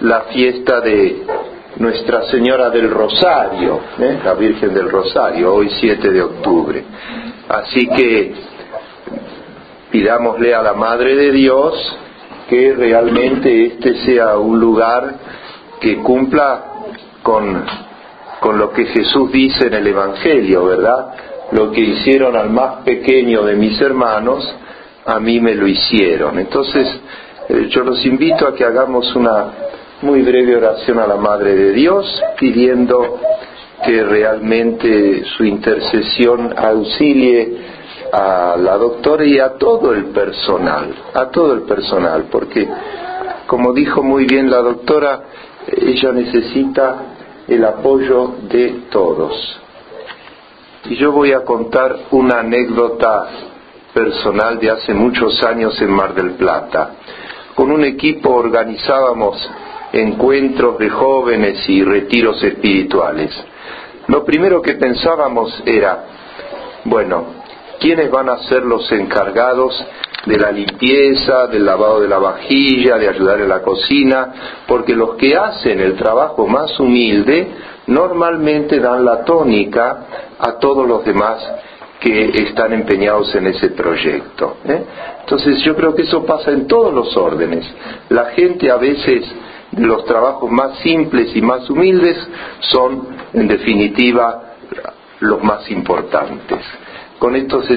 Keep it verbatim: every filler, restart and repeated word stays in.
la fiesta de Nuestra Señora del Rosario, ¿eh? la Virgen del Rosario, hoy siete de octubre. Así que pidámosle a la Madre de Dios que realmente este sea un lugar que cumpla con, con lo que Jesús dice en el Evangelio, ¿verdad? Lo que hicieron al más pequeño de mis hermanos, a mí me lo hicieron. Entonces, eh, yo los invito a que hagamos una muy breve oración a la Madre de Dios, pidiendo que realmente su intercesión auxilie a la doctora y a todo el personal, a todo el personal, porque, como dijo muy bien la doctora, ella necesita el apoyo de todos. Y yo voy a contar una anécdota personal de hace muchos años en Mar del Plata. Con un equipo organizábamos encuentros de jóvenes y retiros espirituales. Lo primero que pensábamos era, bueno, ¿quiénes van a ser los encargados de la limpieza, del lavado de la vajilla, de ayudar en la cocina? Porque los que hacen el trabajo más humilde normalmente dan la tónica a todos los demás que están empeñados en ese proyecto, ¿eh? Entonces yo creo que eso pasa en todos los órdenes. La gente a veces de los trabajos más simples y más humildes son, en definitiva, los más importantes. Con esto se